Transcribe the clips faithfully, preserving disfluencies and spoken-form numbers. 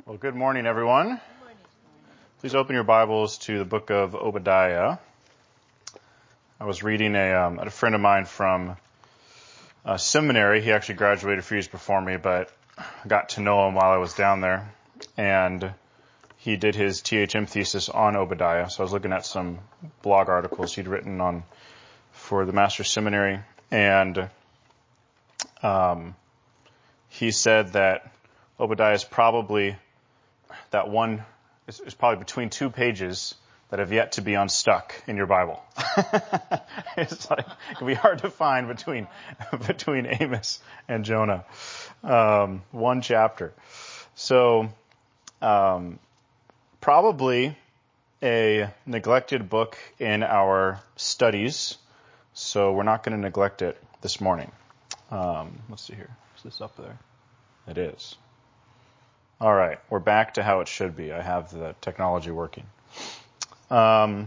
Well, good morning, everyone. Please open your Bibles to the book of Obadiah. I was reading a, um, a friend of mine from uh, seminary. He actually graduated a few years before me, but I got to know him while I was down there. And he did his T H M thesis on Obadiah. So I was looking at some blog articles he'd written on for the Master's Seminary. And um, he said that Obadiah is probably that one is, is probably between two pages that have yet to be unstuck in your Bible. It's like, it can be hard to find between, between Amos and Jonah. Um, one chapter. So, um, probably a neglected book in our studies. So we're not going to neglect it this morning. Um, let's see here. Is this up there? It is. All right, we're back to how it should be. I have the technology working. Um,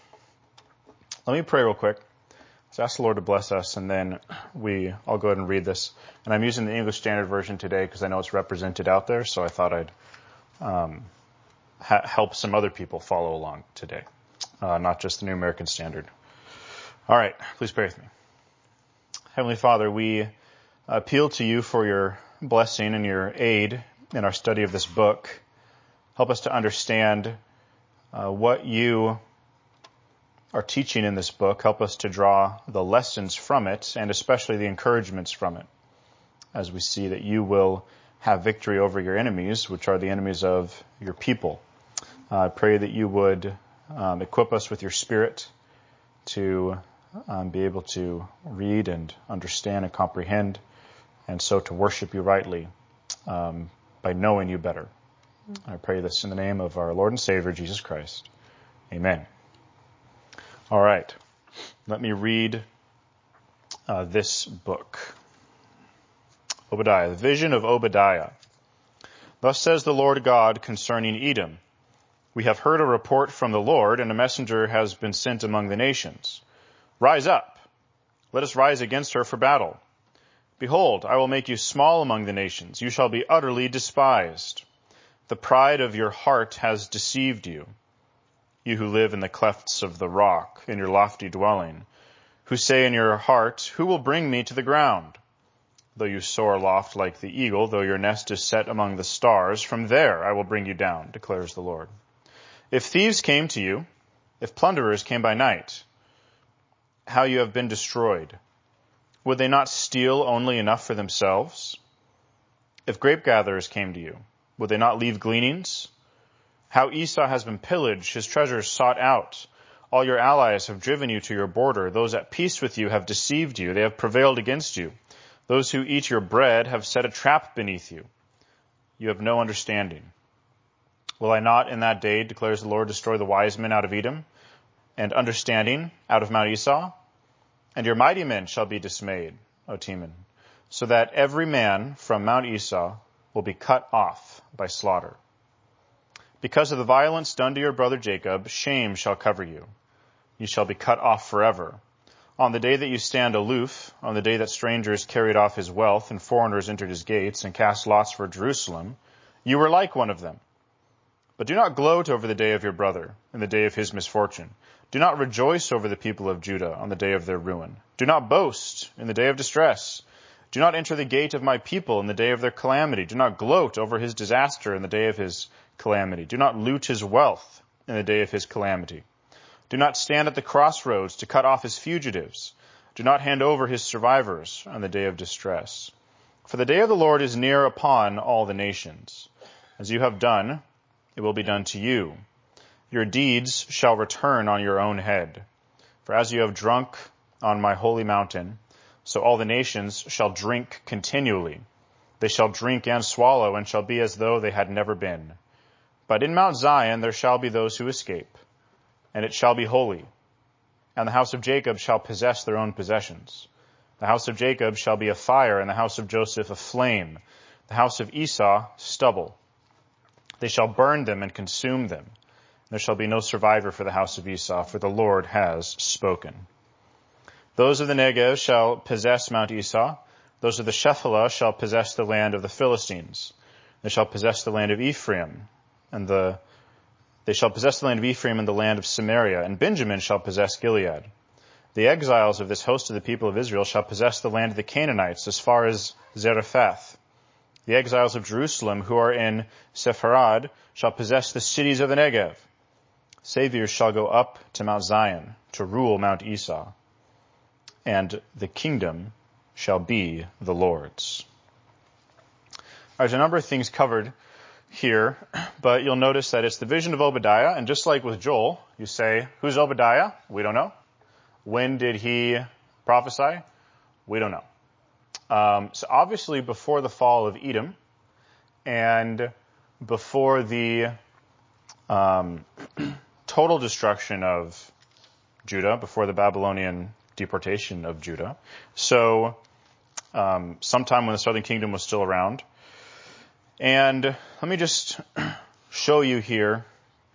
let me pray real quick. Let's ask the Lord to bless us, and then we. I'll go ahead and read this. And I'm using the English Standard Version today because I know it's represented out there, so I thought I'd um, ha- help some other people follow along today, uh, not just the New American Standard. All right, please pray with me. Heavenly Father, we appeal to you for your blessing and your aid in our study of this book. Help us to understand uh, what you are teaching in this book. Help us to draw the lessons from it and especially the encouragements from it as we see that you will have victory over your enemies, which are the enemies of your people. Uh, I pray that you would um, equip us with your Spirit to um, be able to read and understand and comprehend, and so to worship you rightly um, by knowing you better. I pray this in the name of our Lord and Savior, Jesus Christ. Amen. All right. Let me read uh, this book. Obadiah, the vision of Obadiah. Thus says the Lord God concerning Edom. We have heard a report from the Lord, and a messenger has been sent among the nations. Rise up. Let us rise against her for battle. Behold, I will make you small among the nations. You shall be utterly despised. The pride of your heart has deceived you. You who live in the clefts of the rock, in your lofty dwelling, who say in your heart, who will bring me to the ground? Though you soar aloft like the eagle, though your nest is set among the stars, from there I will bring you down, declares the Lord. If thieves came to you, if plunderers came by night, how you have been destroyed. Would they not steal only enough for themselves? If grape gatherers came to you, would they not leave gleanings? How Esau has been pillaged, his treasures sought out. All your allies have driven you to your border. Those at peace with you have deceived you. They have prevailed against you. Those who eat your bread have set a trap beneath you. You have no understanding. Will I not in that day, declares the Lord, destroy the wise men out of Edom, and understanding out of Mount Esau? And your mighty men shall be dismayed, O Teman, so that every man from Mount Esau will be cut off by slaughter. Because of the violence done to your brother Jacob, shame shall cover you. You shall be cut off forever. On the day that you stand aloof, on the day that strangers carried off his wealth and foreigners entered his gates and cast lots for Jerusalem, you were like one of them. But do not gloat over the day of your brother, in the day of his misfortune. Do not rejoice over the people of Judah on the day of their ruin. Do not boast in the day of distress. Do not enter the gate of my people in the day of their calamity. Do not gloat over his disaster in the day of his calamity. Do not loot his wealth in the day of his calamity. Do not stand at the crossroads to cut off his fugitives. Do not hand over his survivors on the day of distress. For the day of the Lord is near upon all the nations. As you have done, it will be done to you. Your deeds shall return on your own head. For as you have drunk on my holy mountain, so all the nations shall drink continually. They shall drink and swallow, and shall be as though they had never been. But in Mount Zion there shall be those who escape, and it shall be holy. And the house of Jacob shall possess their own possessions. The house of Jacob shall be a fire, and the house of Joseph a flame. The house of Esau stubble. They shall burn them and consume them. There shall be no survivor for the house of Esau, for the Lord has spoken. Those of the Negev shall possess Mount Esau. Those of the Shephelah shall possess the land of the Philistines. They shall possess the land of Ephraim, and the they shall possess the land of Ephraim and the land of Samaria, and Benjamin shall possess Gilead. The exiles of this host of the people of Israel shall possess the land of the Canaanites as far as Zarephath. The exiles of Jerusalem who are in Sepharad shall possess the cities of the Negev. Saviors shall go up to Mount Zion to rule Mount Esau, and the kingdom shall be the Lord's. There's a number of things covered here, but you'll notice that it's the vision of Obadiah, and just like with Joel, you say, who's Obadiah? We don't know. When did he prophesy? We don't know. Um, so obviously before the fall of Edom and before the um, total destruction of Judah, before the Babylonian deportation of Judah. So um, sometime when the southern kingdom was still around. And let me just show you here.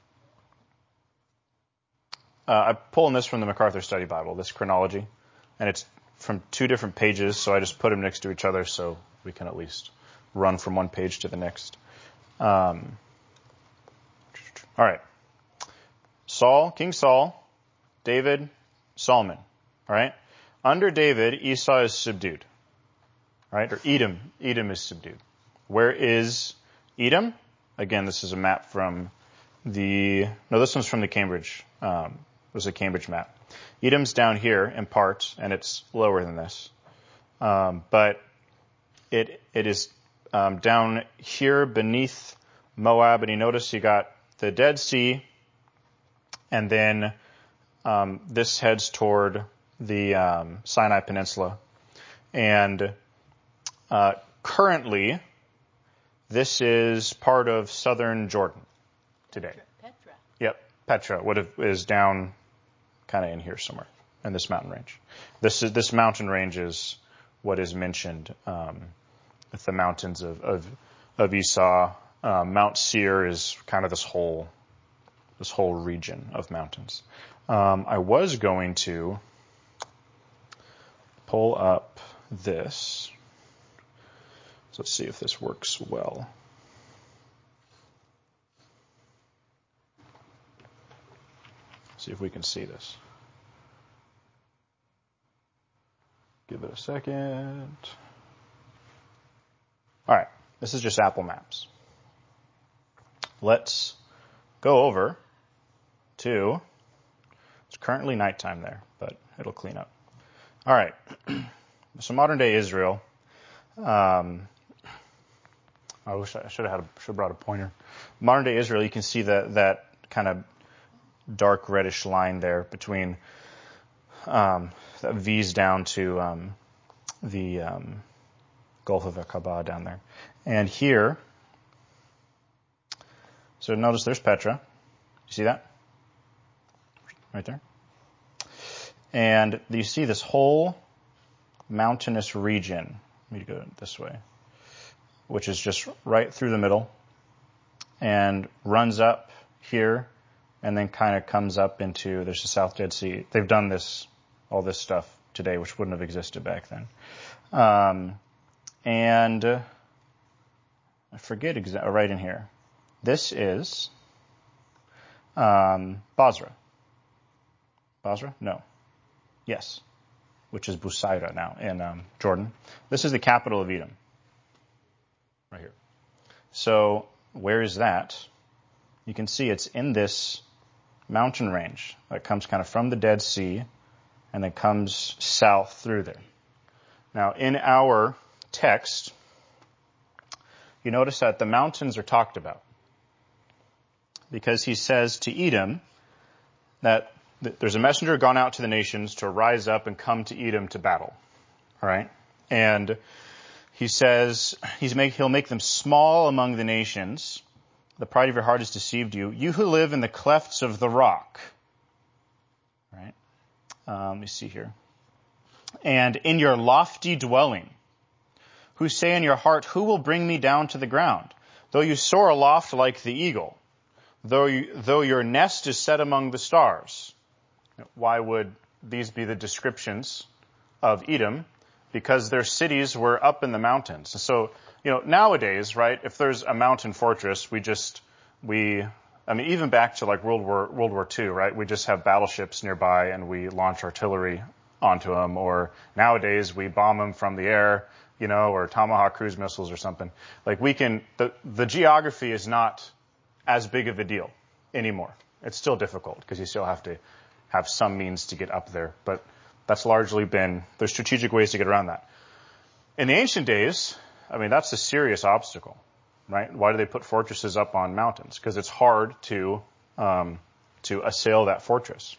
Uh, I'm pulling this from the MacArthur Study Bible, this chronology, and it's from two different pages, so I just put them next to each other so we can at least run from one page to the next. Um, all right. Saul, King Saul, David, Solomon. All right. Under David, Esau is subdued. All right. Or Edom. Edom is subdued. Where is Edom? Again, this is a map from the, no, this one's from the Cambridge, um, it was a Cambridge map. Edom's down here in part, and it's lower than this. Um, but it it is um, down here beneath Moab, and you notice you got the Dead Sea, and then um, this heads toward the um, Sinai Peninsula. And uh, currently, this is part of southern Jordan today. Petra. Yep, Petra what if, is down kind of in here somewhere in this mountain range. This is this mountain range is what is mentioned um, with the mountains of of, of Esau. Uh, Mount Seir is kind of this whole this whole region of mountains. Um, I was going to pull up this. So let's see if this works well. See if we can see this. Give it a second. All right, this is just Apple Maps. Let's go over to, it's currently nighttime there, but it'll clean up. All right, so modern day Israel. Um, I wish I should have had a, should have brought a pointer. Modern day Israel, you can see that that kind of dark reddish line there between um, that V's down to um, the um, Gulf of Aqaba down there. And here, so notice there's Petra. You see that? Right there. And you see this whole mountainous region. Let me go this way. Which is just right through the middle and runs up here and then kind of comes up into, there's the South Dead Sea. They've done this, all this stuff today, which wouldn't have existed back then. Um, and uh, I forget exactly, right in here. This is um, Basra. Basra? No. Yes. Which is Busayra now in um, Jordan. This is the capital of Edom. Right here. So where is that? You can see it's in this mountain range that comes kind of from the Dead Sea and then comes south through there. Now in our text, you notice that the mountains are talked about because he says to Edom that there's a messenger gone out to the nations to rise up and come to Edom to battle. All right? And he says he's make, he'll make them small among the nations. The pride of your heart has deceived you. You who live in the clefts of the rock. Right? Um, let me see here. And in your lofty dwelling, who say in your heart, who will bring me down to the ground? Though you soar aloft like the eagle, though you, though your nest is set among the stars. Why would these be the descriptions of Edom? Because their cities were up in the mountains. So you know, nowadays, right, if there's a mountain fortress, we just, we, I mean, even back to like World War, World War Two, right, we just have battleships nearby and we launch artillery onto them, or nowadays we bomb them from the air, you know, or Tomahawk cruise missiles or something. Like we can, the, the geography is not as big of a deal anymore. It's still difficult because you still have to have some means to get up there, but that's largely been, there's strategic ways to get around that. In the ancient days, I mean, that's a serious obstacle, right? Why do they put fortresses up on mountains? Because it's hard to, um, to assail that fortress.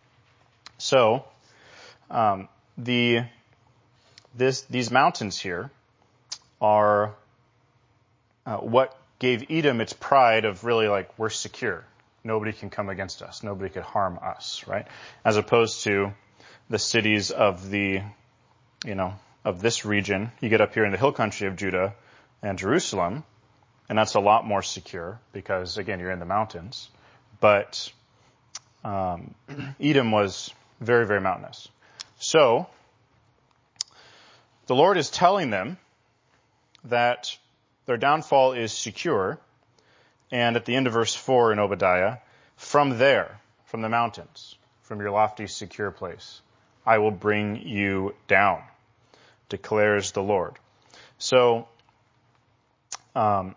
So, um, the, this, these mountains here are, uh, what gave Edom its pride of really like, we're secure. Nobody can come against us. Nobody could harm us, right? As opposed to the cities of the, you know, of this region. You get up here in the hill country of Judah and Jerusalem, and that's a lot more secure because, again, you're in the mountains. But um, Edom was very, very mountainous. So the Lord is telling them that their downfall is secure. And at the end of verse four in Obadiah, from there, from the mountains, from your lofty, secure place, I will bring you down, declares the Lord. So, um,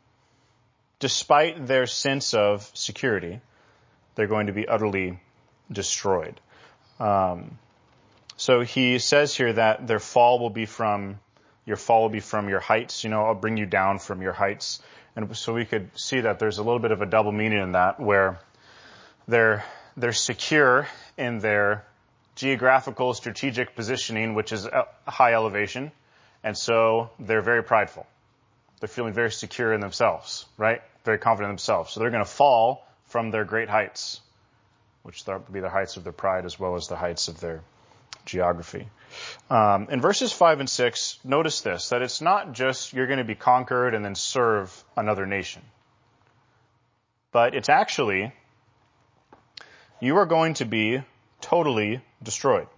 despite their sense of security, they're going to be utterly destroyed. Um, so he says here that their fall will be from, your fall will be from your heights. You know, I'll bring you down from your heights. And so we could see that there's a little bit of a double meaning in that, where they're, they're secure in their geographical strategic positioning, which is a high elevation. And so they're very prideful. They're feeling very secure in themselves, right? Very confident in themselves. So they're going to fall from their great heights, which would be the heights of their pride as well as the heights of their geography. Um, in verses five and six, notice this, that it's not just you're going to be conquered and then serve another nation. But it's actually, you are going to be totally destroyed.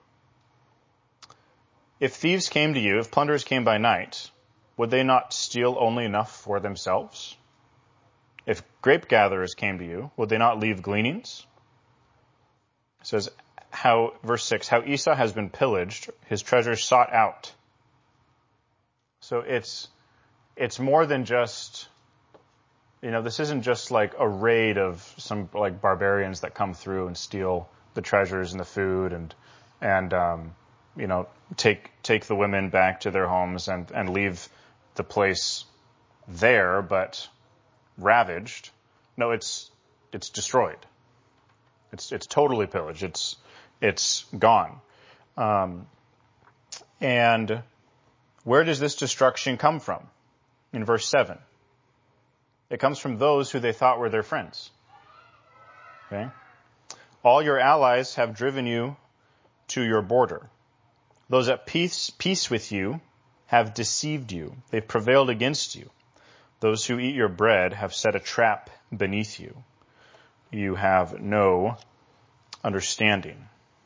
If thieves came to you, if plunderers came by night, would they not steal only enough for themselves? If grape gatherers came to you, would they not leave gleanings? It says, how, verse six, how Esau has been pillaged, his treasures sought out. So it's, it's more than just, you know, this isn't just like a raid of some like barbarians that come through and steal the treasures and the food and, and, um, you know, take, take the women back to their homes and, and leave the place there, but ravaged. No, it's, it's destroyed. It's, it's totally pillaged. It's, It's gone. Um, and where does this destruction come from? In verse seven. It comes from those who they thought were their friends. Okay? All your allies have driven you to your border. Those at peace, peace with you have deceived you. They've prevailed against you. Those who eat your bread have set a trap beneath you. You have no understanding.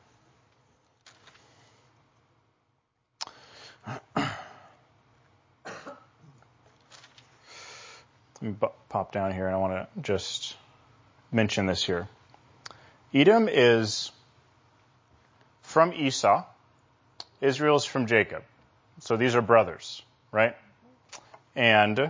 Let me pop down here and I want to just mention this here. Edom is from Esau. Israel is from Jacob. So these are brothers, right? And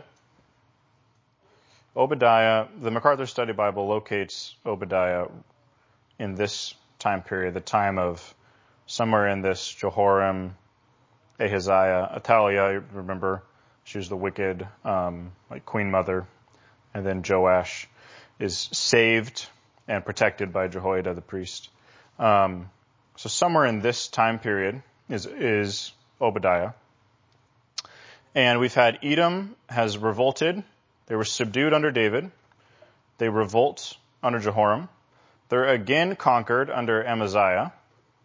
Obadiah, the MacArthur Study Bible locates Obadiah in this time period, the time of somewhere in this Jehoram, Ahaziah, Athaliah, remember, she was the wicked, um, like queen mother. And then Joash is saved and protected by Jehoiada the priest. Um, so somewhere in this time period is, is Obadiah. And we've had Edom has revolted. They were subdued under David. They revolt under Jehoram. They're again conquered under Amaziah.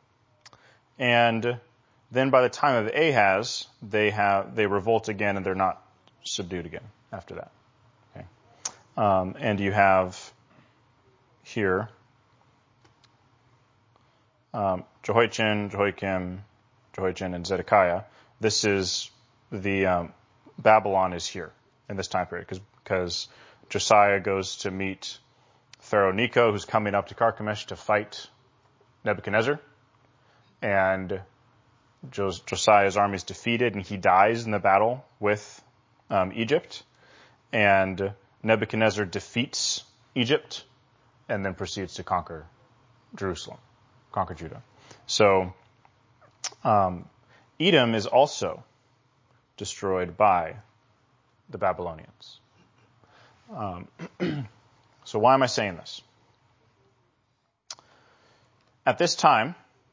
And then by the time of Ahaz, they have, they revolt again and they're not subdued again after that. Okay. Um, and you have here, um, Jehoiachin, Jehoiakim, Jehoiachin, and Zedekiah. This is the, um, Babylon is here in this time period, because Josiah goes to meet Pharaoh Necho, who's coming up to Carchemish to fight Nebuchadnezzar, and Jos- Josiah's army is defeated, and he dies in the battle with um, Egypt, and Nebuchadnezzar defeats Egypt, and then proceeds to conquer Jerusalem, conquer Judah. So um, Edom is also destroyed by the Babylonians. Um, so why am I saying this? At this time,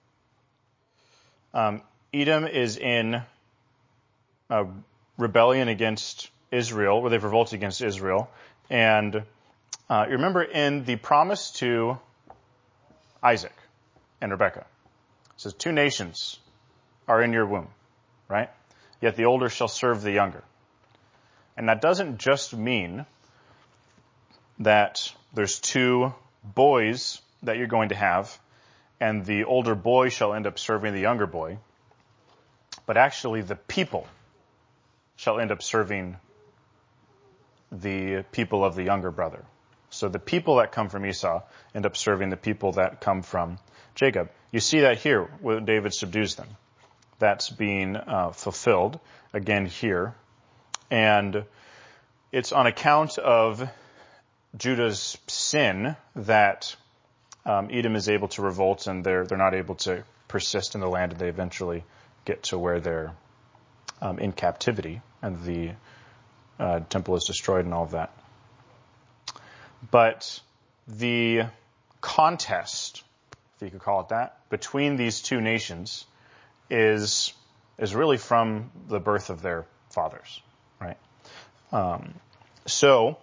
um, Edom is in a rebellion against Israel, where they've revolted against Israel. And uh, you remember in the promise to Isaac and Rebekah, it says, two nations are in your womb, right? Yet the older shall serve the younger. And that doesn't just mean that there's two boys that you're going to have, and the older boy shall end up serving the younger boy, but actually the people shall end up serving the people of the younger brother. So the people that come from Esau end up serving the people that come from Jacob. You see that here when David subdues them. That's being uh, fulfilled again here. And it's on account of Judah's sin that um, Edom is able to revolt, and they're they're not able to persist in the land, and they eventually get to where they're um, in captivity, and the uh, temple is destroyed and all of that. But the contest, if you could call it that, between these two nations is is really from the birth of their fathers, right? Um, so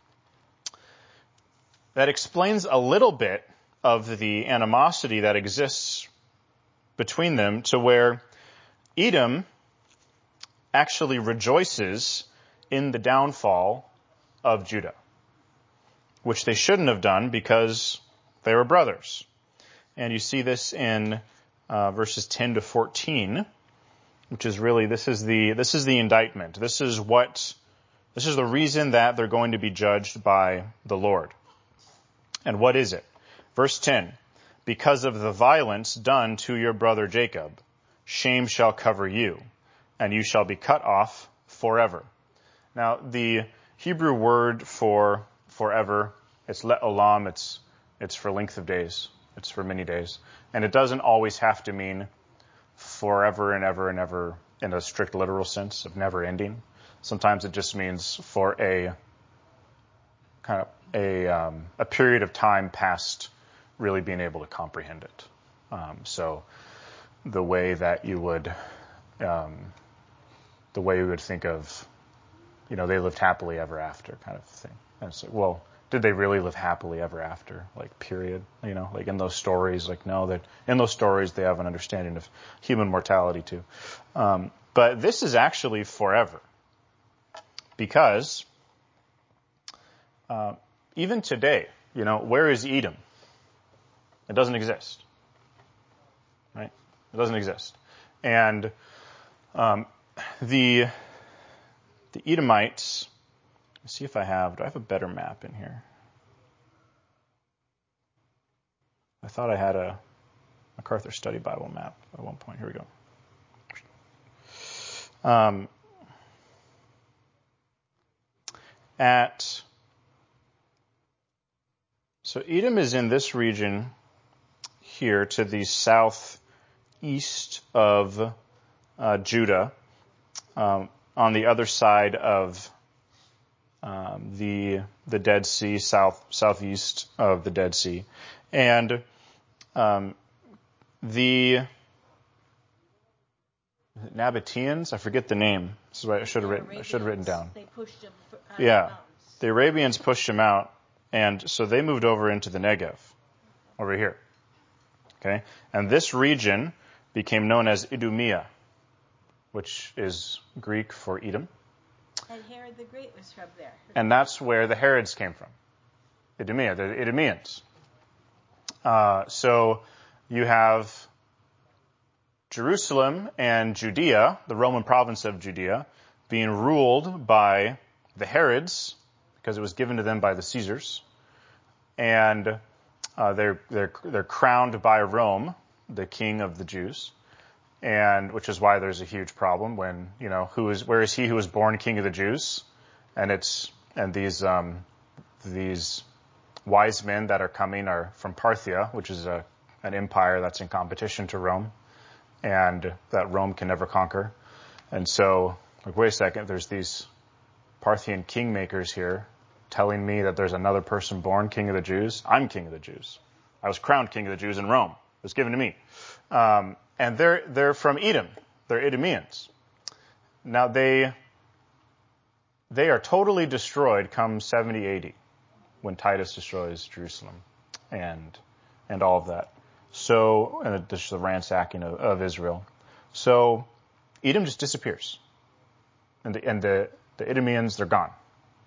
that explains a little bit of the animosity that exists between them, to where Edom actually rejoices in the downfall of Judah, which they shouldn't have done because they were brothers. And you see this in uh, verses ten to fourteen, which is really, this is the this is the indictment. This is what this is the reason that they're going to be judged by the Lord. And what is it? Verse ten, because of the violence done to your brother Jacob, shame shall cover you, and you shall be cut off forever. Now, the Hebrew word for forever, it's le'olam, it's it's for length of days. It's for many days. And it doesn't always have to mean forever and ever and ever in a strict literal sense of never ending. Sometimes it just means for a kind of a um, a period of time past really being able to comprehend it. Um, so the way that you would um, the way you would think of, you know, they lived happily ever after kind of thing. And so, well, did they really live happily ever after? Like, period. You know, like in those stories, like, no, that in those stories they have an understanding of human mortality too. Um, but this is actually forever, because uh, even today, you know, where is Edom? It doesn't exist, right? It doesn't exist, and um, the the Edomites. Let's see if I have, do I have a better map in here? I thought I had a MacArthur Study Bible map at one point. Here we go. Um, at, so Edom is in this region here to the southeast of uh, Judah, um, on the other side of Um, the the Dead Sea, south southeast of the Dead Sea, and um, the Nabateans. I forget the name. This is what I should have written. I should have written down. They pushed them out yeah, of the mountains. The Arabians pushed them out, and so they moved over into the Negev, over here. Okay, and this region became known as Idumea, which is Greek for Edom. And Herod the Great was from there. And that's where the Herods came from. Idumea, the Idumeans. Uh, so you have Jerusalem and Judea, the Roman province of Judea, being ruled by the Herods, because it was given to them by the Caesars, and uh, they're they're they're crowned by Rome, the king of the Jews, and which is why there's a huge problem when, you know, who is where is he who was born king of the Jews, and it's and these um, these wise men that are coming are from Parthia, which is a an empire that's in competition to Rome, and that Rome can never conquer. And so, like, wait a second, there's these Parthian kingmakers here telling me that there's another person born king of the Jews. I'm king of the Jews. I was crowned king of the Jews in Rome. It was given to me. Um, and they're they're from Edom. They're Idumeans. Now they they are totally destroyed come seventy A D when Titus destroys Jerusalem and and all of that. So, and this is the ransacking of, of Israel. So, Edom just disappears. And the, and the, the Idumeans, they're gone.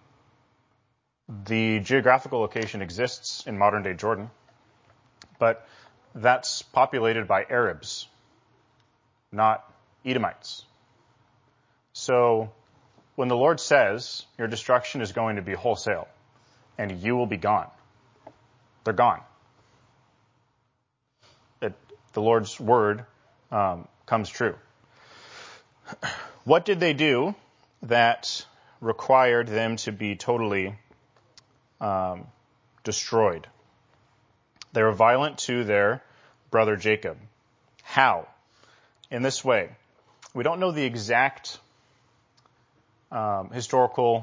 The geographical location exists in modern-day Jordan, but that's populated by Arabs, not Edomites. So, when the Lord says, your destruction is going to be wholesale, and you will be gone, they're gone. It, the Lord's word um, comes true. What did they do that required them to be totally um, destroyed? They were violent to their brother Jacob. How? In this way. We don't know the exact um, historical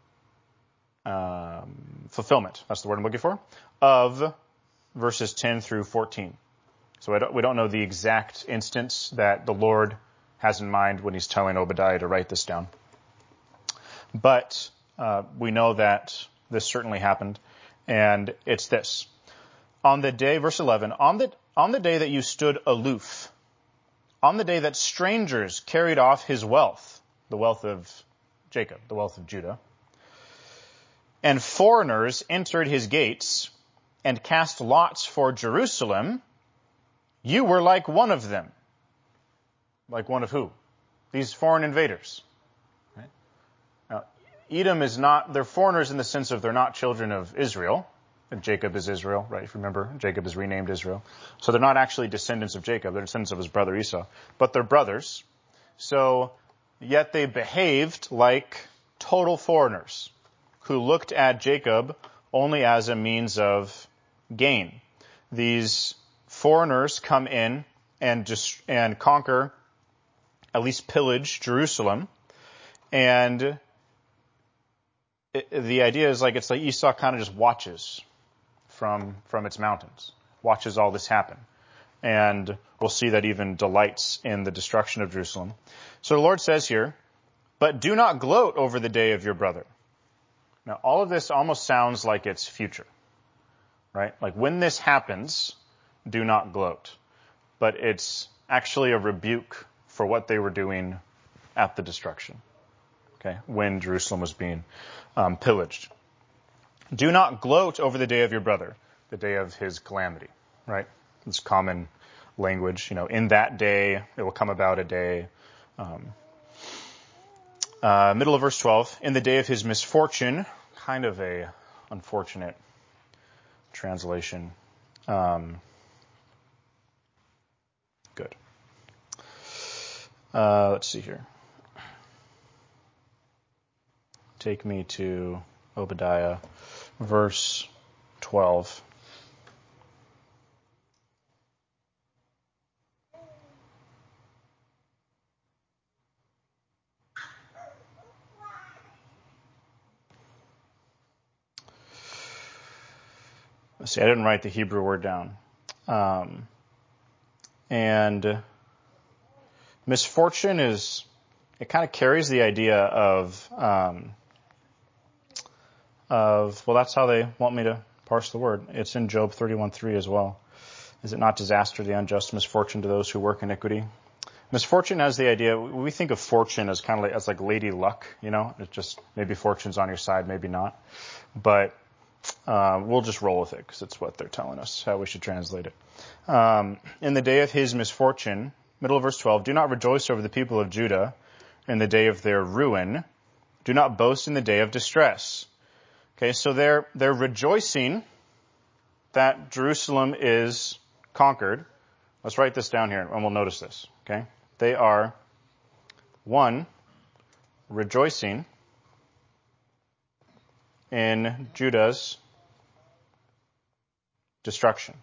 um, fulfillment, that's the word I'm looking for, of verses ten through fourteen. So I don't, we don't know the exact instance that the Lord has in mind when he's telling Obadiah to write this down. But uh, we know that this certainly happened, and it's this. On the day, verse eleven, on the, on the day that you stood aloof, on the day that strangers carried off his wealth, the wealth of Jacob, the wealth of Judah, and foreigners entered his gates and cast lots for Jerusalem, you were like one of them. Like one of who? These foreign invaders. Right? Now, Edom is not, they're foreigners in the sense of they're not children of Israel. And Jacob is Israel, right? If you remember, Jacob is renamed Israel. So they're not actually descendants of Jacob. They're descendants of his brother Esau. But they're brothers. So, yet they behaved like total foreigners who looked at Jacob only as a means of gain. These foreigners come in and just and conquer, at least pillage Jerusalem, and it, the idea is like it's like Esau kind of just watches from from its mountains, watches all this happen, and we'll see that even delights in the destruction of Jerusalem. So the Lord says here, "But do not gloat over the day of your brother." Now, all of this almost sounds like it's future, right? Like when this happens, do not gloat. But it's actually a rebuke for what they were doing at the destruction, okay, when Jerusalem was being um, pillaged. Do not gloat over the day of your brother, the day of his calamity, right? It's common language, you know, in that day, it will come about a day. Um, uh, middle of verse twelve, in the day of his misfortune, kind of a unfortunate translation. Um, Good. Uh, let's see here. Take me to Obadiah, verse twelve. Let's see, I didn't write the Hebrew word down. Um, and misfortune is, it kind of carries the idea of, um, of, well, that's how they want me to parse the word. It's in Job thirty-one three as well. Is it not disaster, the unjust misfortune to those who work iniquity? Misfortune has the idea, we think of fortune as kind of like, as like lady luck, you know, it's just maybe fortune's on your side, maybe not. But, uh, we'll just roll with it because it's what they're telling us, how we should translate it. Um, in the day of his misfortune, middle of verse twelve, do not rejoice over the people of Judah, in the day of their ruin. Do not boast in the day of distress. Okay, so they're, they're rejoicing that Jerusalem is conquered. Let's write this down here and we'll notice this. Okay, they are, one, rejoicing in Judah's destruction.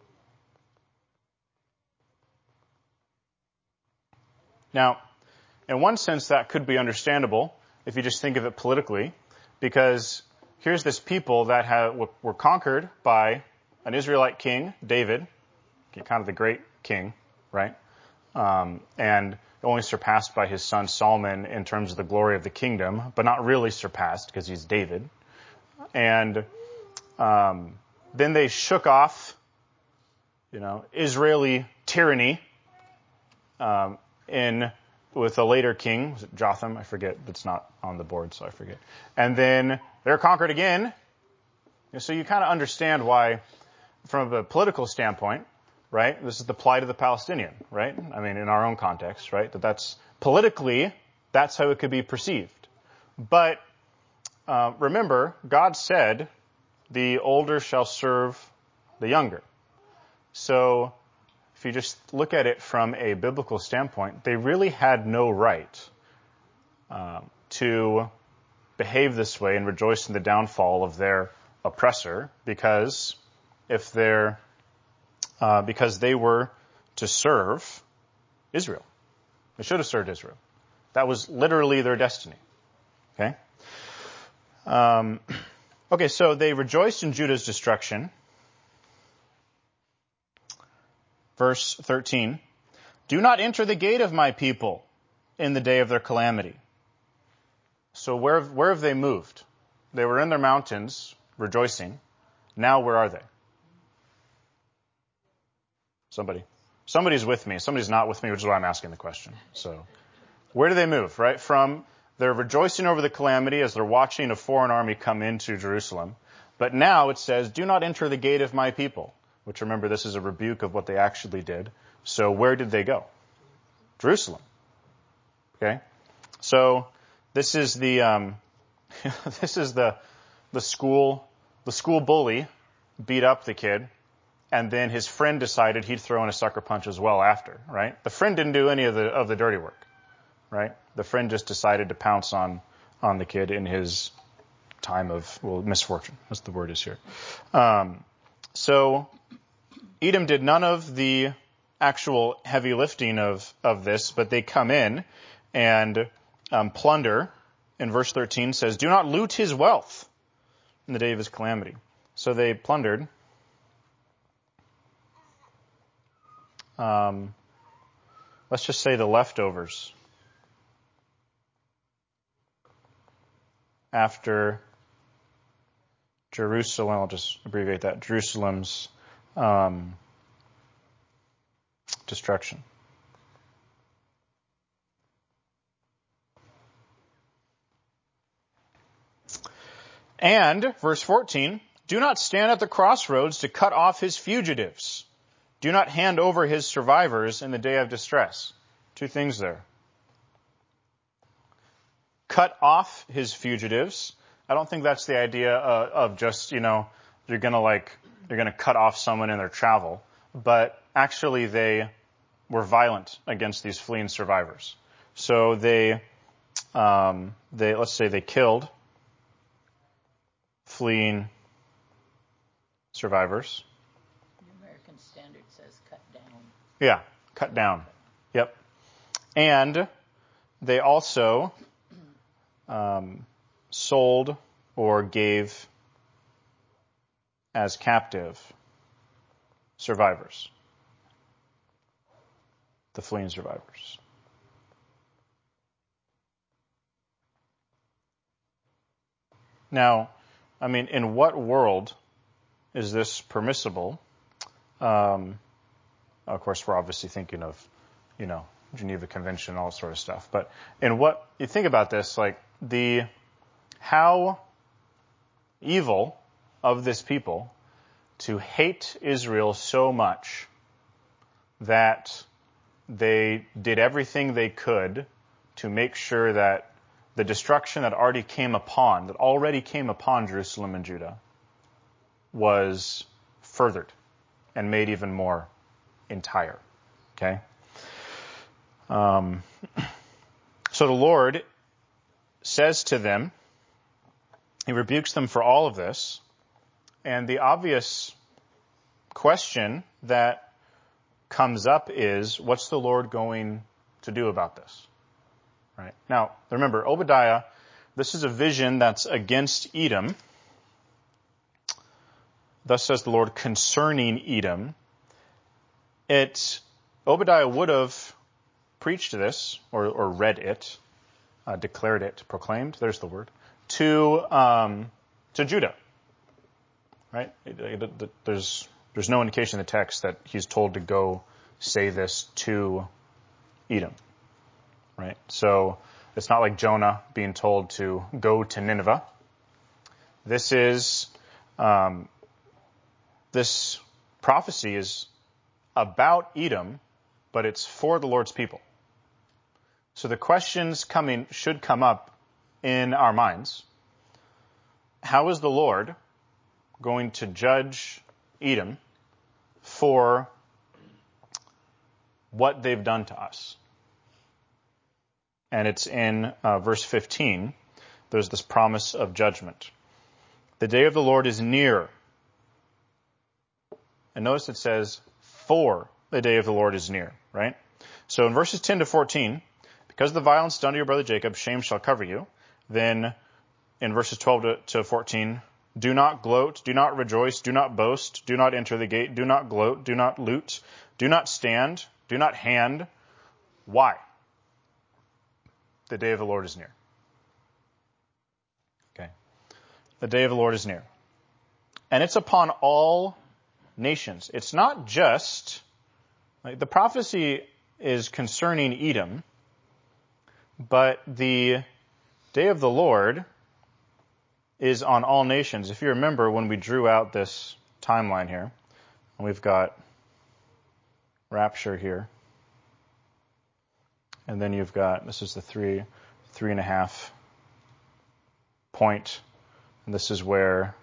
Now, in one sense, that could be understandable if you just think of it politically, because here's this people that have, were conquered by an Israelite king, David, kind of the great king, right? Um, and only surpassed by his son Solomon in terms of the glory of the kingdom, but not really surpassed because he's David. And um, then they shook off, you know, Israeli tyranny um, in with a later king, was it Jotham? I forget. That's not on the board, so I forget. And then they're conquered again. And so you kind of understand why, from a political standpoint, right? This is the plight of the Palestinian, right? I mean, in our own context, right? That that's politically, that's how it could be perceived. But uh, remember, God said, the older shall serve the younger. So if you just look at it from a biblical standpoint, they really had no right uh, to behave this way and rejoice in the downfall of their oppressor, because if they're uh, because they were to serve Israel. They should have served Israel. That was literally their destiny. Okay? Um, okay, so they rejoiced in Judah's destruction. Verse thirteen, do not enter the gate of my people in the day of their calamity. So where, where have they moved? They were in their mountains rejoicing. Now where are they? Somebody. Somebody's with me. Somebody's not with me, which is why I'm asking the question. So where do they move, right? From, they're rejoicing over the calamity as they're watching a foreign army come into Jerusalem. But now it says, do not enter the gate of my people. Which, remember, this is a rebuke of what they actually did. So where did they go? Jerusalem. Okay? So this is the um, this is the the school the school bully beat up the kid, and then his friend decided he'd throw in a sucker punch as well after, right? The friend didn't do any of the of the dirty work, right? The friend just decided to pounce on on the kid in his time of, well, misfortune. That's the word is here. Um, so Edom did none of the actual heavy lifting of, of this, but they come in and um, plunder. In verse thirteen says, do not loot his wealth in the day of his calamity. So they plundered. Um, let's just say the leftovers after Jerusalem. I'll just abbreviate that. Jerusalem's Um, destruction. And, verse fourteen, do not stand at the crossroads to cut off his fugitives. Do not hand over his survivors in the day of distress. Two things there. Cut off his fugitives. I don't think that's the idea uh, of just, you know, you're going to like, you're going to cut off someone in their travel. But actually they were violent against these fleeing survivors. So they, um, they, let's say they killed fleeing survivors. The American Standard says cut down. Yeah, cut down. Yep. And they also um, sold or gave as captive survivors, the fleeing survivors. Now, I mean, in what world is this permissible? Um, of course, we're obviously thinking of, you know, Geneva Convention, all sort of stuff. But in what, you think about this, like the, how evil of this people to hate Israel so much that they did everything they could to make sure that the destruction that already came upon, that already came upon Jerusalem and Judah, was furthered and made even more entire. Okay? Um, so the Lord says to them, he rebukes them for all of this, and the obvious question that comes up is, what's the Lord going to do about this? Right? Now, remember, Obadiah, this is a vision that's against Edom. Thus says the Lord concerning Edom. It, Obadiah would have preached this, or, or read it, uh, declared it, proclaimed, there's the word, to um, to Judah. Right? It, it, it, there's there's no indication in the text that he's told to go say this to Edom. Right? So it's not like Jonah being told to go to Nineveh. This is um, this prophecy is about Edom, but it's for the Lord's people. So the questions coming should come up in our minds. How is the Lord going to judge Edom for what they've done to us? And it's in uh, verse fifteen. There's this promise of judgment. The day of the Lord is near. And notice it says, for the day of the Lord is near, right? So in verses ten to fourteen, because of the violence done to your brother Jacob, shame shall cover you. Then in verses twelve to fourteen, do not gloat, do not rejoice, do not boast, do not enter the gate, do not gloat, do not loot, do not stand, do not hand. Why? The day of the Lord is near. Okay. The day of the Lord is near. And it's upon all nations. It's not just, like, the prophecy is concerning Edom, but the day of the Lord is on all nations. If you remember when we drew out this timeline here, we've got rapture here. And then you've got, this is the three, three and a half point. And this is where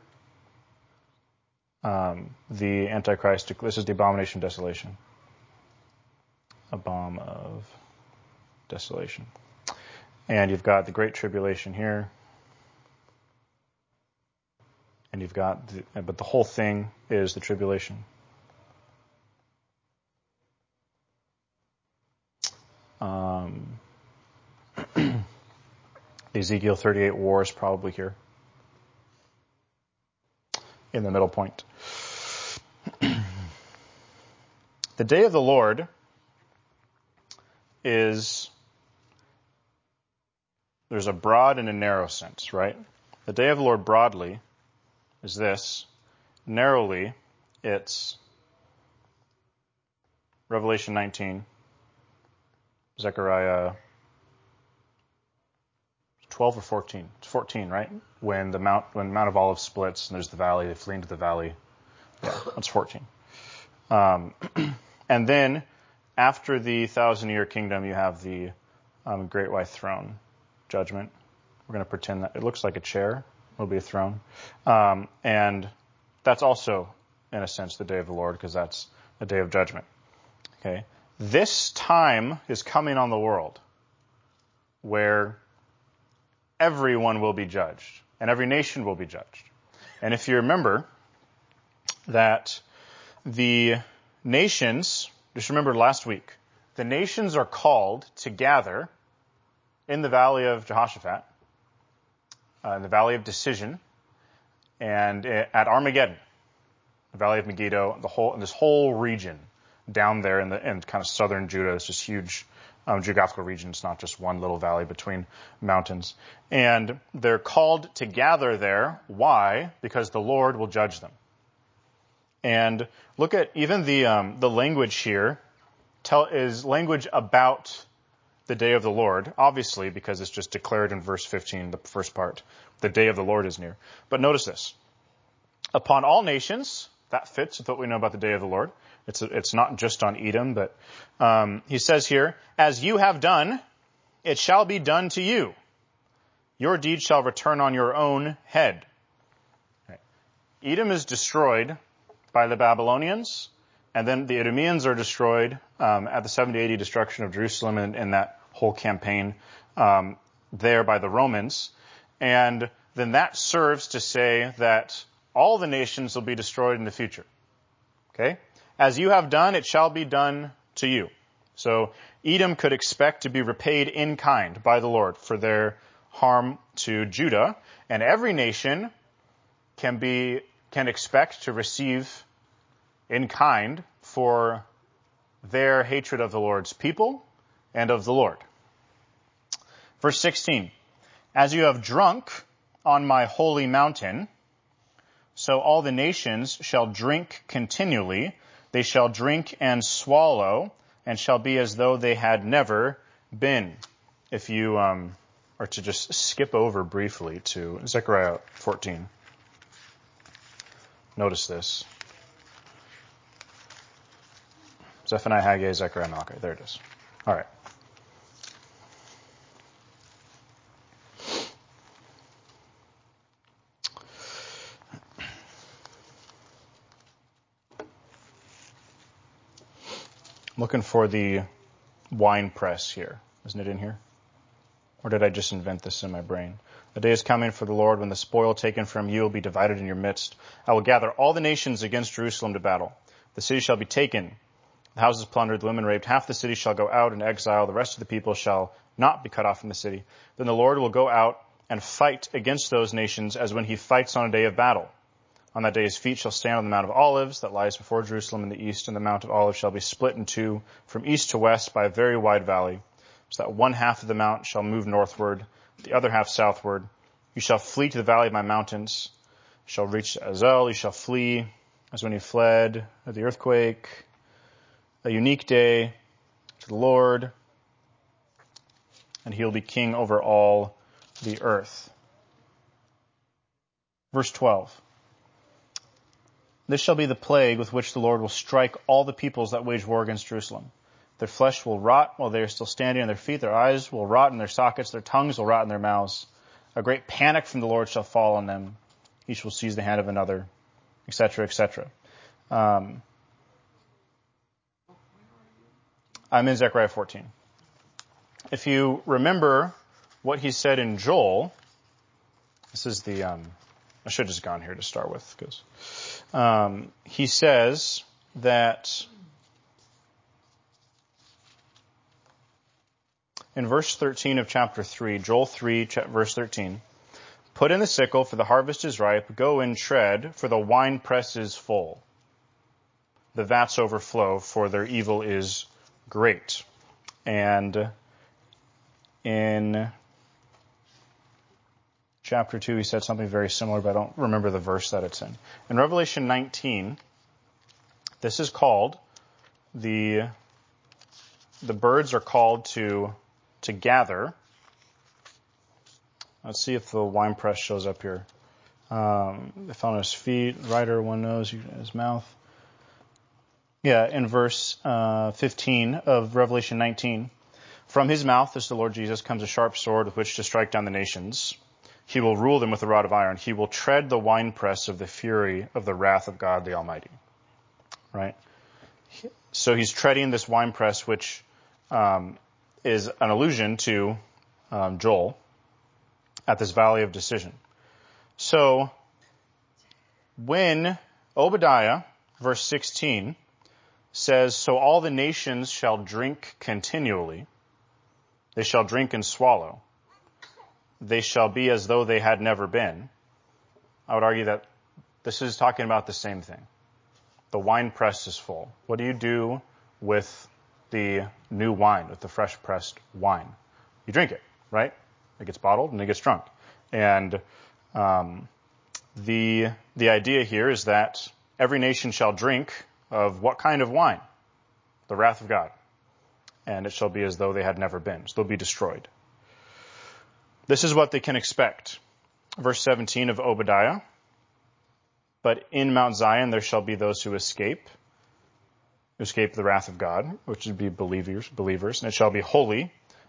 um, the Antichrist, this is the abomination of desolation. A bomb of desolation. And you've got the Great Tribulation here. And you've got, the, but the whole thing is the tribulation. Um, the Ezekiel thirty-eight war is probably here in the middle point. The day of the Lord is, there's a broad and a narrow sense, right? The day of the Lord broadly is this. Narrowly, it's Revelation nineteen, Zechariah twelve or fourteen. It's fourteen, right? When the Mount when Mount of Olives splits and there's the valley, they flee into the valley. Yeah, that's fourteen. Um, and then after the thousand year kingdom, you have the um, great white throne judgment. We're going to pretend that it looks like a chair. It'll be a throne. Um, and that's also, in a sense, the day of the Lord, because that's a day of judgment. Okay. This time is coming on the world where everyone will be judged and every nation will be judged. And if you remember that the nations, just remember last week, the nations are called to gather in the valley of Jehoshaphat, uh, in the valley of decision, and at Armageddon, the valley of Megiddo, the whole, this whole region down there in the in kind of southern Judah. It's this huge um, geographical region. It's not just one little valley between mountains. And they're called to gather there. Why? Because the Lord will judge them. And look at even the um, the language here tell is language about the day of the Lord, obviously, because it's just declared in verse fifteen, the first part. The day of the Lord is near. But notice this. Upon all nations, that fits with what we know about the day of the Lord. It's it's not just on Edom, but um, he says here, as you have done it shall be done to you. Your deed shall return on your own head. Right. Edom is destroyed by the Babylonians, and then the Idumeans are destroyed um, at the seventy A D destruction of Jerusalem and, and that whole campaign um, there by the Romans. And then that serves to say that all the nations will be destroyed in the future. Okay? As you have done, it shall be done to you. So Edom could expect to be repaid in kind by the Lord for their harm to Judah, and every nation can be can expect to receive in kind for their hatred of the Lord's people and of the Lord. Verse sixteen, as you have drunk on my holy mountain, so all the nations shall drink continually. They shall drink and swallow, and shall be as though they had never been. If you um, are to just skip over briefly to Zechariah fourteen. Notice this. Zephaniah, Haggai, Zechariah, Malachi. There it is. All right. Looking for the wine press here. Isn't it in here? Or did I just invent this in my brain? The day is coming for the Lord when the spoil taken from you will be divided in your midst. I will gather all the nations against Jerusalem to battle. The city shall be taken, the houses plundered, the women raped. Half the city shall go out in exile. The rest of the people shall not be cut off from the city. Then the Lord will go out and fight against those nations as when he fights on a day of battle. On that day his feet shall stand on the Mount of Olives that lies before Jerusalem in the east, and the Mount of Olives shall be split in two from east to west by a very wide valley, so that one half of the mount shall move northward, the other half southward. You shall flee to the valley of my mountains. You shall reach to Azel. You shall flee as when you fled at the earthquake. A unique day to the Lord, and he will be king over all the earth. Verse twelve. This shall be the plague with which the Lord will strike all the peoples that wage war against Jerusalem. Their flesh will rot while they are still standing on their feet. Their eyes will rot in their sockets. Their tongues will rot in their mouths. A great panic from the Lord shall fall on them. Each will seize the hand of another, et cetera, et cetera. Um, I'm in Zechariah fourteen. If you remember what he said in Joel, this is the, um, I should have just gone here to start with, because um, he says that in verse thirteen of chapter three, Joel three, verse thirteen, put in the sickle, for the harvest is ripe. Go and tread, for the winepress is full. The vats overflow, for their evil is great. And in chapter two, he said something very similar, but I don't remember the verse that it's in. In Revelation nineteen, this is called, the, the birds are called to, to gather. Let's see if the winepress shows up here. Um, they fell on his feet, rider, one nose, his mouth. Yeah, in verse uh, fifteen of Revelation nineteen, from his mouth, this is the Lord Jesus, comes a sharp sword with which to strike down the nations. He will rule them with a rod of iron. He will tread the winepress of the fury of the wrath of God the Almighty. Right? So he's treading this winepress, which um, is an allusion to um, Joel at this valley of decision. So when Obadiah, verse sixteen, says, so all the nations shall drink continually, they shall drink and swallow, they shall be as though they had never been, I would argue that this is talking about the same thing. The wine press is full. What do you do with the new wine, with the fresh pressed wine? You drink it, right? It gets bottled and it gets drunk. And um, the the idea here is that every nation shall drink of what kind of wine? The wrath of God. And it shall be as though they had never been. So they'll be destroyed. This is what they can expect. Verse seventeen of Obadiah. But in Mount Zion there shall be those who escape, who escape the wrath of God, which would be believers, believers, and it shall be holy.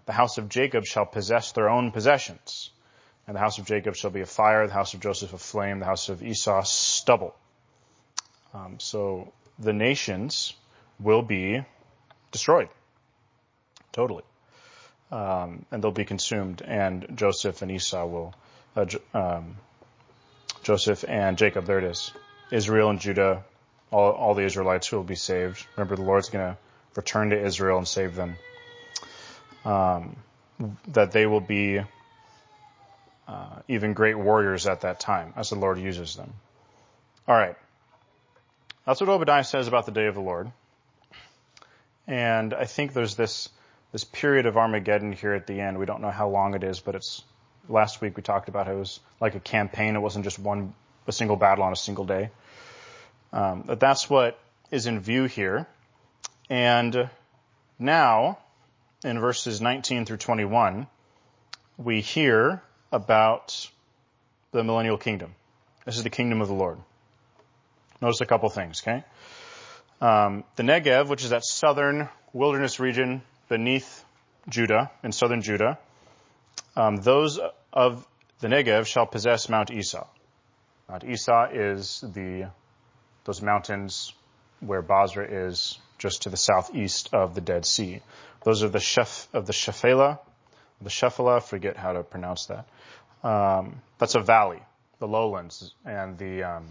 The house of Jacob shall possess their own possessions. And the house of Jacob shall be a fire, the house of Joseph a flame, the house of Esau stubble. Um, so the nations will be destroyed. Totally. Um, and they'll be consumed, and Joseph and Esau will, uh, um, Joseph and Jacob, there it is. Israel and Judah, all, all the Israelites will be saved. Remember, the Lord's going to return to Israel and save them. Um, that they will be uh, even great warriors at that time, as the Lord uses them. All right. That's what Obadiah says about the day of the Lord. And I think there's this this period of Armageddon here at the end. We don't know how long it is, but it's last week we talked about how it was like a campaign. It wasn't just one a single battle on a single day. Um, but that's what is in view here. And now, in verses nineteen through twenty-one, we hear about the millennial kingdom. This is the kingdom of the Lord. Notice a couple things, okay? Um, the Negev, which is that southern wilderness region beneath Judah, in southern Judah, um, those of the Negev shall possess Mount Esau. Mount Esau is the those mountains where Basra is, just to the southeast of the Dead Sea. Those are the Sheph of the Shephelah, the Shephelah, forget how to pronounce that. Um, that's a valley, the lowlands, and the um,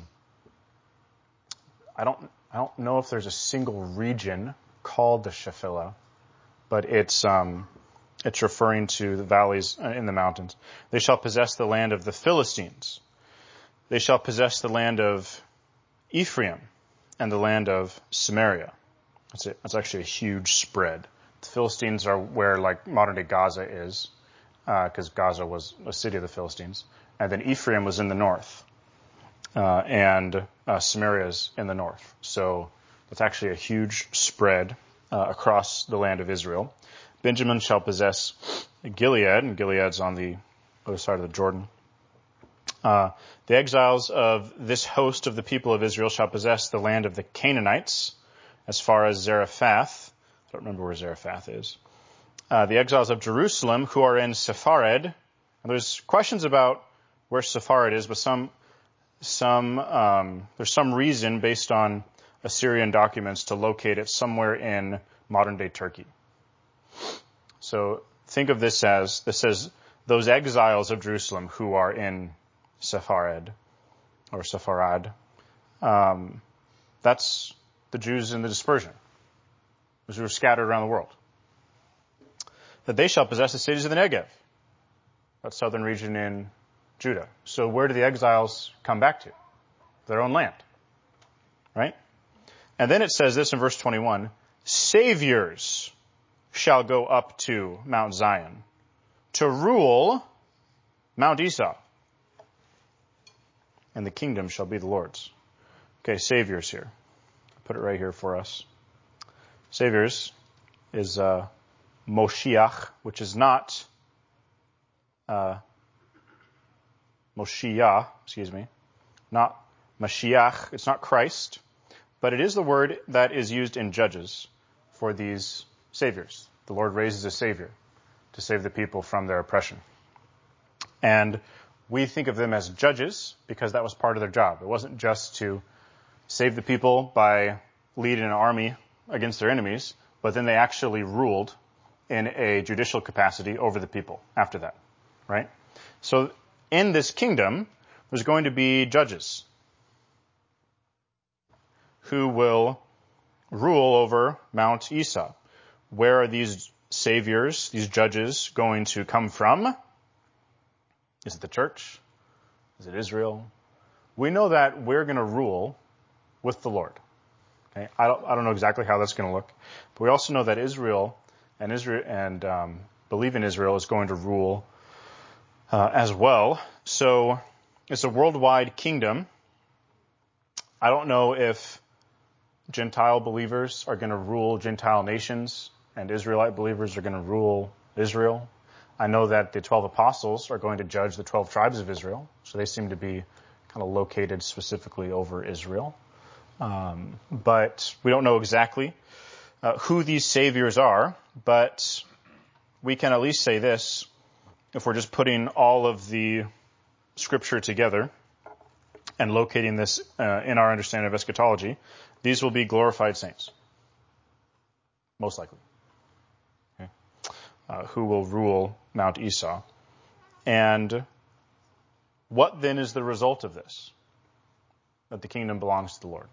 I don't I don't know if there's a single region called the Shephelah, but it's um, it's referring to the valleys in the mountains. They shall possess the land of the Philistines. They shall possess the land of Ephraim and the land of Samaria. That's it. That's actually a huge spread. The Philistines are where like modern day Gaza is, because uh, Gaza was a city of the Philistines, and then Ephraim was in the north. Uh, and uh, Samaria is in the north. So that's actually a huge spread uh, across the land of Israel. Benjamin shall possess Gilead, and Gilead's on the other side of the Jordan. Uh, the exiles of this host of the people of Israel shall possess the land of the Canaanites, as far as Zarephath. I don't remember where Zarephath is. Uh, the exiles of Jerusalem, who are in Sepharad. And there's questions about where Sepharad is, but some Some um, there's some reason based on Assyrian documents to locate it somewhere in modern-day Turkey. So think of this as this says those exiles of Jerusalem who are in Sepharad or Sepharad. Um, that's the Jews in the dispersion, those who are scattered around the world. That they shall possess the cities of the Negev, that southern region in Judah. So where do the exiles come back to? Their own land. Right? And then it says this in verse twenty-one, saviors shall go up to Mount Zion to rule Mount Esau, and the kingdom shall be the Lord's. Okay, saviors here. I'll put it right here for us. Saviors is uh, Moshiach, which is not uh, Moshiach, excuse me, not Mashiach. It's not Christ, but it is the word that is used in Judges for these saviors. The Lord raises a savior to save the people from their oppression. And we think of them as judges because that was part of their job. It wasn't just to save the people by leading an army against their enemies, but then they actually ruled in a judicial capacity over the people after that, right? So in this kingdom, there's going to be judges who will rule over Mount Esau. Where are these saviors, these judges, going to come from? Is it the church? Is it Israel? We know that we're going to rule with the Lord. Okay? I don't, I don't know exactly how that's going to look, but we also know that Israel and Israel and um, believe in Israel is going to rule uh, as well. So it's a worldwide kingdom. I don't know if Gentile believers are going to rule Gentile nations and Israelite believers are going to rule Israel. I know that the twelve apostles are going to judge the twelve tribes of Israel, so they seem to be kind of located specifically over Israel. Um, but we don't know exactly uh, who these saviors are, but we can at least say this, if we're just putting all of the scripture together and locating this uh, in our understanding of eschatology, these will be glorified saints. Most likely. Okay. Uh, who will rule Mount Esau. And what then is the result of this? That the kingdom belongs to the Lord.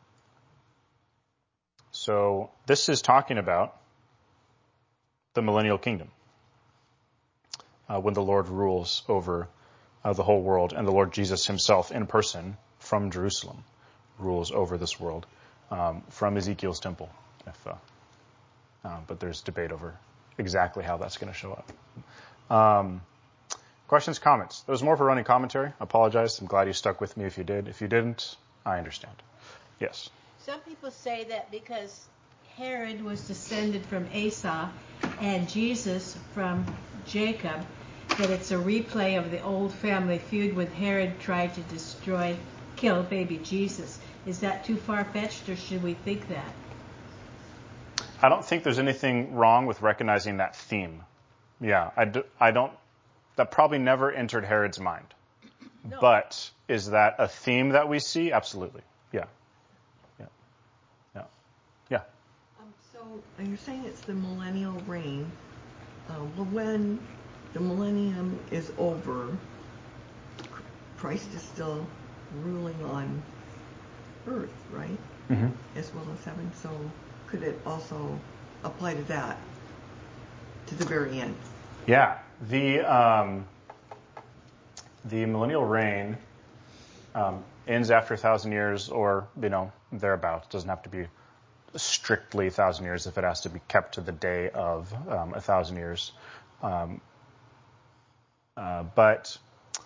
So this is talking about the millennial kingdom. Uh, when the Lord rules over uh, the whole world, and the Lord Jesus himself in person from Jerusalem rules over this world um, from Ezekiel's temple. If, uh, uh, but there's debate over exactly how that's going to show up. Um, questions, comments? There was more for running commentary. I apologize. I'm glad you stuck with me if you did. If you didn't, I understand. Yes? Some people say that because Herod was descended from Esau and Jesus from Jacob, that it's a replay of the old family feud when Herod tried to destroy, kill baby Jesus. Is that too far-fetched, or should we think that? I don't think there's anything wrong with recognizing that theme. Yeah, I, do, I don't, that probably never entered Herod's mind. No. But is that a theme that we see? Absolutely. Yeah. Yeah. Yeah. Yeah. Um, so you're saying it's the millennial reign. Uh, well, when the millennium is over, Christ is still ruling on earth, right? Mm-hmm. As well as heaven. So could it also apply to that, to the very end? Yeah. The um, the millennial reign um, ends after a thousand years, or you know thereabouts. It doesn't have to be strictly a thousand years if it has to be kept to the day of um, a thousand years. Um, uh, but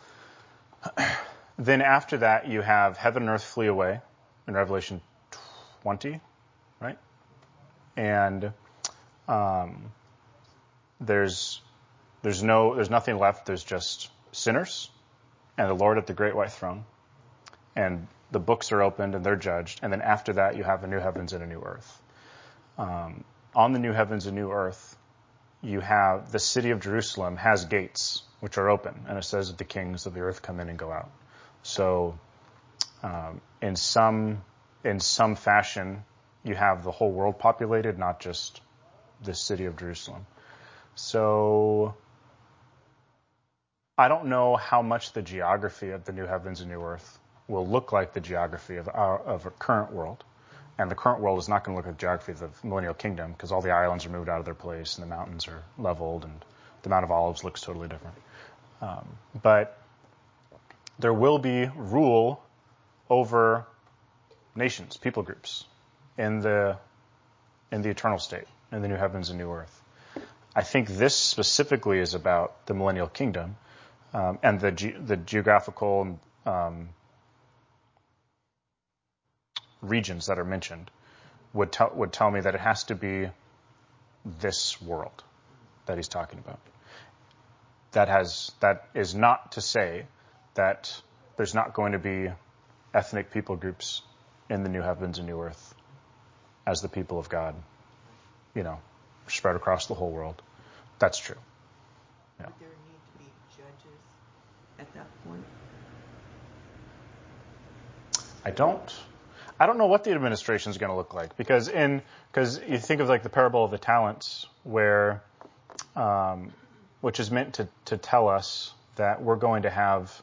then after that, you have heaven and earth flee away in Revelation twenty, right? And um, there's there's no there's nothing left. There's just sinners and the Lord at the great white throne, and the books are opened and they're judged. And then after that, you have a new heavens and a new earth. Um, on the new heavens and new earth, you have the city of Jerusalem has gates which are open, and it says that the kings of the earth come in and go out. So, um, in some in some fashion, you have the whole world populated, not just the city of Jerusalem. So, I don't know how much the geography of the new heavens and new earth will look like the geography of our of our current world. And the current world is not going to look like the geography of the millennial kingdom, because all the islands are moved out of their place and the mountains are leveled and the Mount of Olives looks totally different. Um, but there will be rule over nations, people groups, in the in the eternal state, in the new heavens and new earth. I think this specifically is about the millennial kingdom um, and the ge- the geographical um, regions that are mentioned would tell would tell me that it has to be this world that he's talking about. That has that is not to say that there's not going to be ethnic people groups in the new heavens and new earth as the people of God, you know, spread across the whole world. That's true. Yeah. Would there need to be judges at that point? I don't. I don't know what the administration is going to look like, because in because you think of like the parable of the talents, where, um, which is meant to to tell us that we're going to have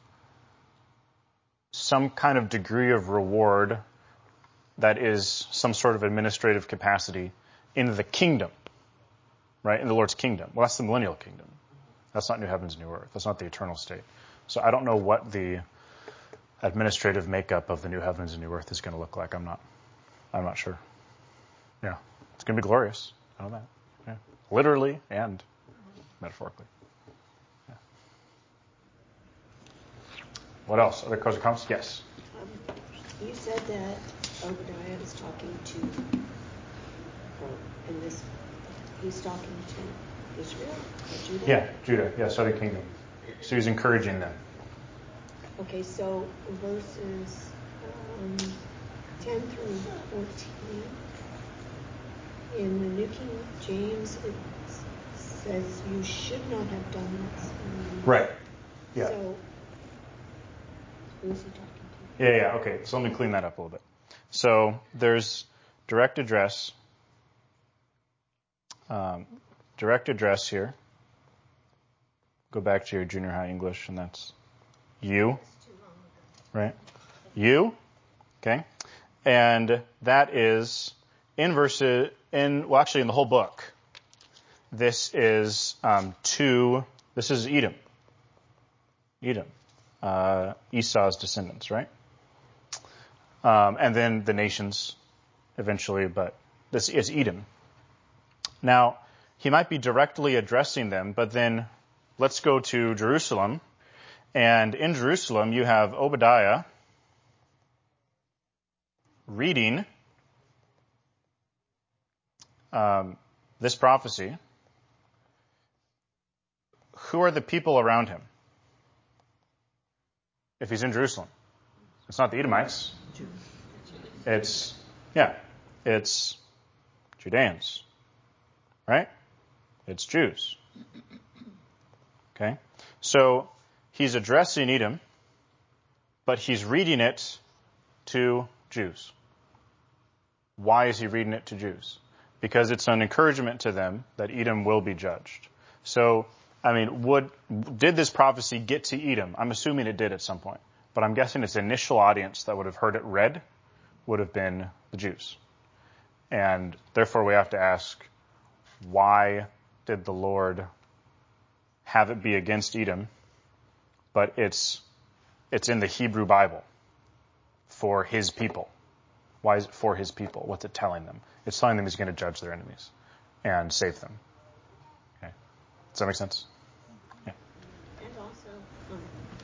some kind of degree of reward that is some sort of administrative capacity in the kingdom, right? In the Lord's kingdom. Well, that's the millennial kingdom. That's not new heavens, new earth. That's not the eternal state. So I don't know what the administrative makeup of the new heavens and new earth is going to look like. I'm not, I'm not sure. Yeah. It's going to be glorious. I know that. Yeah. Literally and metaphorically. Yeah. What else? Other questions or comments? Yes. Um, you said that Obadiah is talking to, or in this, he's talking to Israel or Judah? Yeah, Judah. Yeah, southern kingdom. So he's encouraging them. Okay, so verses um, ten through fourteen, in the New King James, it says you should not have done this. Right. Yeah. So, who is he talking to? Yeah, yeah, okay. So let me clean that up a little bit. So there's direct address. Um, direct address here. Go back to your junior high English, and that's you. Right? You. Okay. And that is in verses, in, well, actually in the whole book. This is um, to, this is Edom. Edom. Uh, Esau's descendants, right? Um, and then the nations eventually, but this is Edom. Now, he might be directly addressing them, but then let's go to Jerusalem. And in Jerusalem, you have Obadiah reading um, this prophecy. Who are the people around him? If he's in Jerusalem, it's not the Edomites. It's, yeah, it's Judeans, right? It's Jews. Okay? So he's addressing Edom, but he's reading it to Jews. Why is he reading it to Jews? Because it's an encouragement to them that Edom will be judged. So, I mean, would did this prophecy get to Edom? I'm assuming it did at some point. But I'm guessing its initial audience that would have heard it read would have been the Jews. And therefore we have to ask, why did the Lord have it be against Edom, but it's it's in the Hebrew Bible for his people? Why is it for his people? What's it telling them? It's telling them he's going to judge their enemies and save them. Okay. Does that make sense? Yeah. And also, um,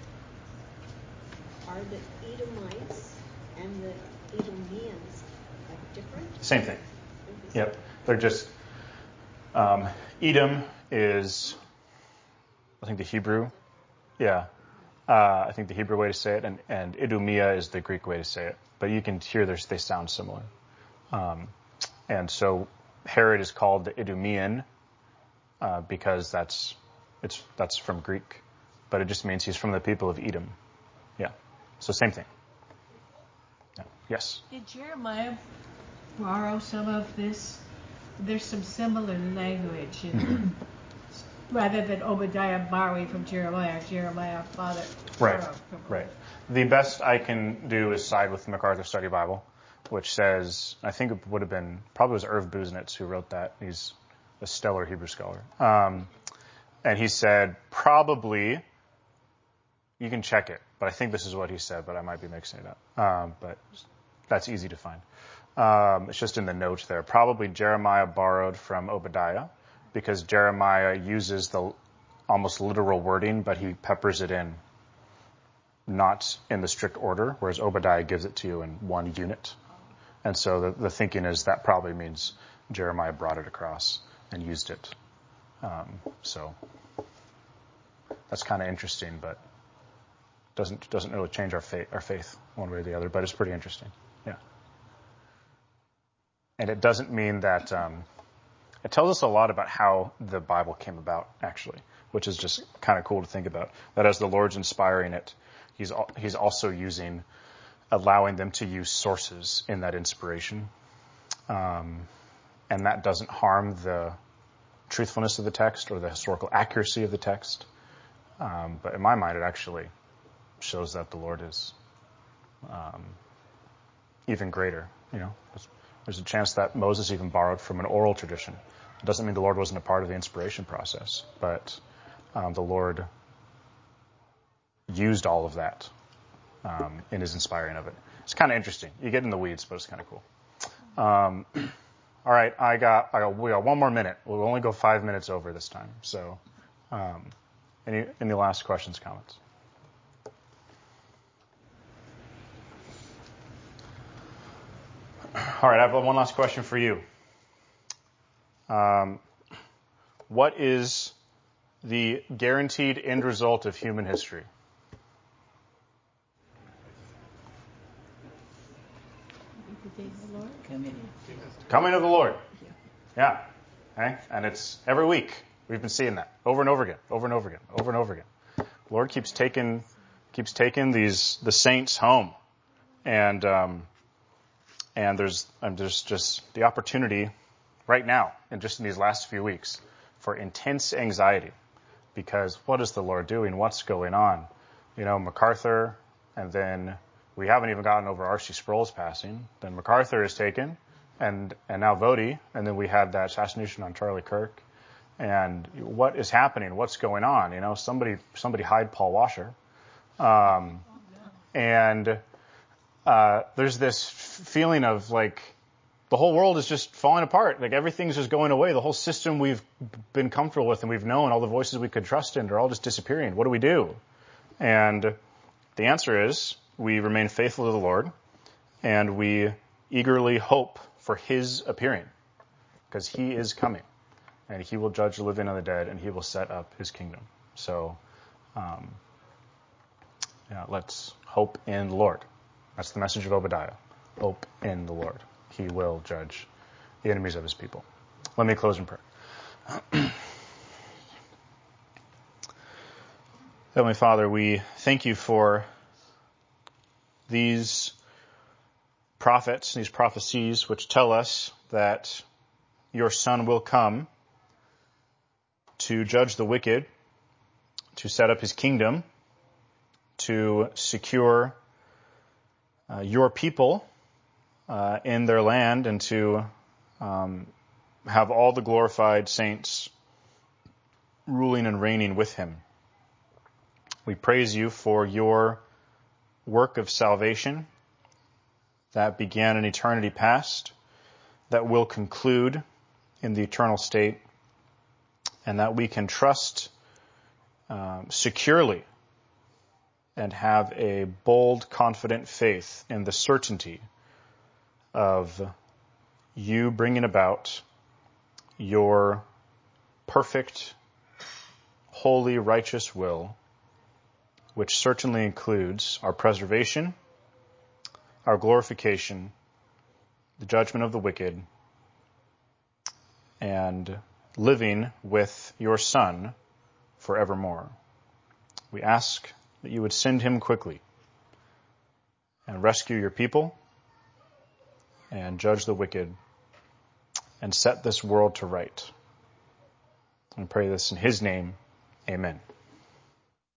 are the Edomites and the Edomians like different? Same thing. Yep. They're just, um, Edom is, I think the Hebrew. Yeah. Uh, I think the Hebrew way to say it, and, and Idumea is the Greek way to say it. But you can hear there's, they sound similar. Um, and so Herod is called the Idumean uh, because that's it's that's from Greek, but it just means he's from the people of Edom. Yeah. So same thing. Yeah. Yes. Did Jeremiah borrow some of this? There's some similar language in rather than Obadiah borrowing from Jeremiah, Jeremiah father Right, borrowed from right. The best I can do is side with the MacArthur Study Bible, which says, I think it would have been, probably was Irv Buznitz who wrote that. He's a stellar Hebrew scholar. Um, and he said, probably, you can check it, but I think this is what he said, but I might be mixing it up. Um, but that's easy to find. Um, it's just in the note there. Probably Jeremiah borrowed from Obadiah, because Jeremiah uses the almost literal wording, but he peppers it in, not in the strict order, whereas Obadiah gives it to you in one unit. And so the, the thinking is that probably means Jeremiah brought it across and used it. Um, so that's kind of interesting, but doesn't doesn't really change our faith, our faith one way or the other, but it's pretty interesting. Yeah. And it doesn't mean that... Um, It tells us a lot about how the Bible came about, actually, which is just kind of cool to think about. That as the Lord's inspiring it, he's he's also using, allowing them to use sources in that inspiration. Um, and that doesn't harm the truthfulness of the text or the historical accuracy of the text. Um, but in my mind, it actually shows that the Lord is um, even greater, you know. There's a chance that Moses even borrowed from an oral tradition. It doesn't mean the Lord wasn't a part of the inspiration process, but um, the Lord used all of that um, in his inspiring of it. It's kind of interesting. You get in the weeds, but it's kind of cool. Um, all right, I got, I got, we got one more minute. We'll only go five minutes over this time. So, um, any any last questions, comments? All right, I have one last question for you. Um, what is the guaranteed end result of human history? The day of the Lord. Coming. Coming of the Lord. Yeah. Okay? And it's every week. We've been seeing that over and over again, over and over again, over and over again. The Lord keeps taking, keeps taking these the saints home, and um, and there's and there's just the opportunity right now, and just in these last few weeks, for intense anxiety, because what is the Lord doing? What's going on? You know, MacArthur, and then we haven't even gotten over R C Sproul's passing. Then MacArthur is taken, and and now Vody, and then we had that assassination on Charlie Kirk. And what is happening? What's going on? You know, somebody somebody hide Paul Washer. Um, and uh, there's this f- feeling of like the whole world is just falling apart. Like everything's just going away. The whole system we've been comfortable with and we've known, all the voices we could trust in, are all just disappearing. What do we do? And the answer is we remain faithful to the Lord, and we eagerly hope for His appearing, because He is coming, and He will judge the living and the dead, and He will set up His kingdom. So, um, yeah, let's hope in the Lord. That's the message of Obadiah. Hope in the Lord. He will judge the enemies of His people. Let me close in prayer. Heavenly Father, we thank You for these prophets, these prophecies, which tell us that Your Son will come to judge the wicked, to set up His kingdom, to secure uh, Your people uh, in their land, and to um, have all the glorified saints ruling and reigning with Him. We praise You for Your work of salvation that began in eternity past, that will conclude in the eternal state, and that we can trust um, securely and have a bold, confident faith in the certainty of You bringing about Your perfect, holy, righteous will, which certainly includes our preservation, our glorification, the judgment of the wicked, and living with Your Son forevermore. We ask that You would send Him quickly and rescue Your people and judge the wicked and set this world to right. I pray this in His name. Amen.